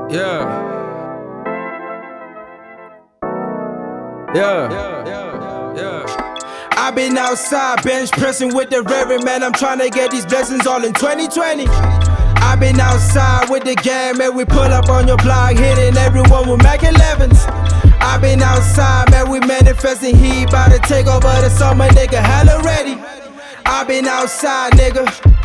Yeah. I've been outside, bench pressing with the Reverend, man. I'm trying to get these blessings all in 2020. I've been outside with the gang, man. We pull up on your block, hitting everyone with Mac 11s. I've been outside, man. We manifesting heat, about to take over the summer, nigga. Hella ready. I've been outside, nigga.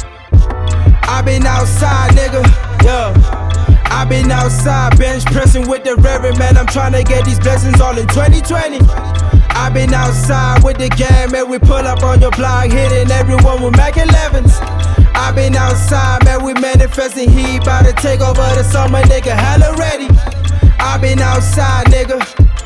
I've been outside, nigga. Yeah. I've been outside, bench pressing with the Reverend, man. I'm trying to get these blessings all in 2020. I've been outside with the gang, man. We pull up on your block, hitting everyone with Mac 11s. I've been outside, man. We manifesting heat, about to take over the summer, nigga. Hella ready. I've been outside, nigga.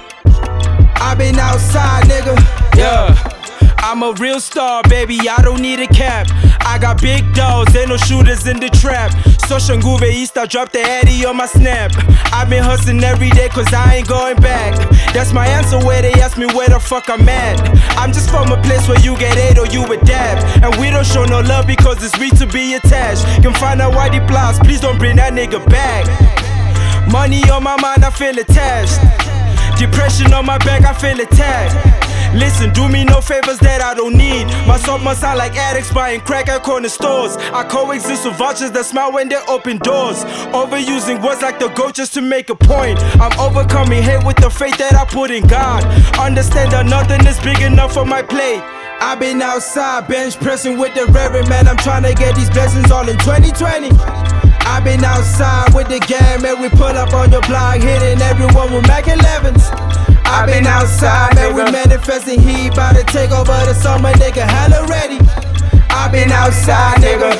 I've been outside, nigga. Yeah. I'm a real star, baby, I don't need a cap. I got big dogs, ain't no shooters in the trap. Social Nguve East, I dropped the Addy on my snap. I've been hustling every day cause I ain't going back. That's my answer where they ask me where the fuck I'm at. I'm just from a place where you get ate or you adapt. And we don't show no love because it's weak to be attached. Can find out why the plots, please don't bring that nigga back. Money on my mind, I feel attached. Depression on my back, I feel attacked. Listen, do me no favors that I don't need. My soul must sound like addicts buying crack at corner stores. I coexist with vultures that smile when they open doors. Overusing words like the goat just to make a point. I'm overcoming hate with the faith that I put in God. Understand that nothing is big enough for my plate. I've been outside, bench pressing with the Reverend, man. I'm trying to get these blessings all in 2020. I've been outside with the gang, man. We pull up on your block, hitting everyone with Mac 11s. I've been outside, man. We manifesting heat, about to take over the summer, nigga. Hella ready. I've been outside, nigga.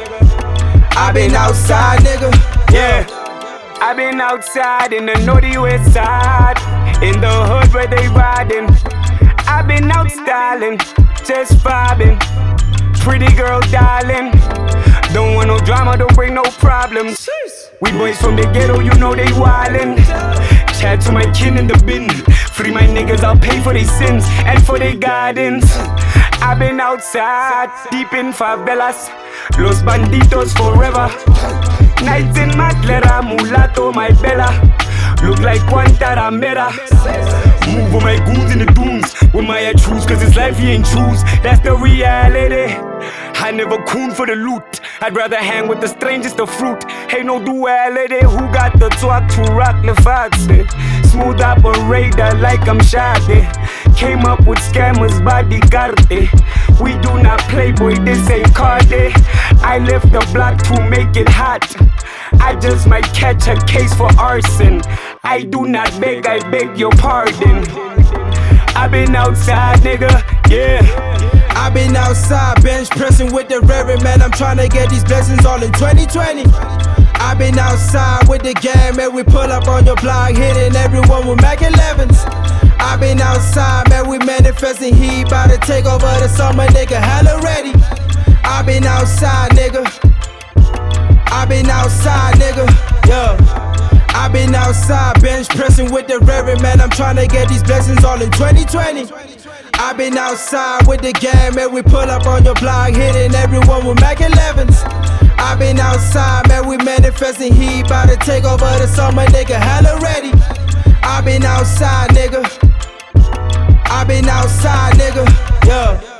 I've been outside, nigga. Yeah. I've been outside in the naughty west side, in the hood where they riding. I've been out styling, just vibing. Pretty girl, darling. Don't want no drama, don't bring no problems. We boys from the ghetto, you know they wildin'. Chat to my kin in the bin. Free my niggas, I'll pay for their sins and for their guidance. I've been outside, deep in favelas. Los banditos forever. Nights in Matlera, mulatto, my bella. Look like Guantanamera. Move with my goons in the dunes with my truths, cause this life he ain't choose. That's the reality. I never coon for the loot. I'd rather hang with the strangers, the fruit. Ain't no duality. Who got the talk to rock the fox? Smooth operator like I'm Shade. Came up with scammers, bodyguard. We do not play, boy, this ain't Cardi. I left the block to make it hot. I just might catch a case for arson. I do not beg, I beg your pardon. I've been outside, nigga, yeah. I've been outside, bench pressing with the Reverend, man. I'm trying to get these blessings all in 2020. I've been outside with the gang, man. We pull up on your block, hitting everyone with Mac 11s. I've been outside, man. We manifesting heat, about to take over the summer, nigga. Hella ready. I've been outside, nigga. I've been outside, nigga. Yeah. I've been outside, bench pressing with the Reverend, man. I'm trying to get these blessings all in 2020. I've been outside with the gang, man. We pull up on your block, hitting everyone with Mac 11s. I've been outside, man. We manifesting heat, about to take over the summer, nigga. Hella ready. I've been outside, nigga. I've been outside, nigga. Yeah.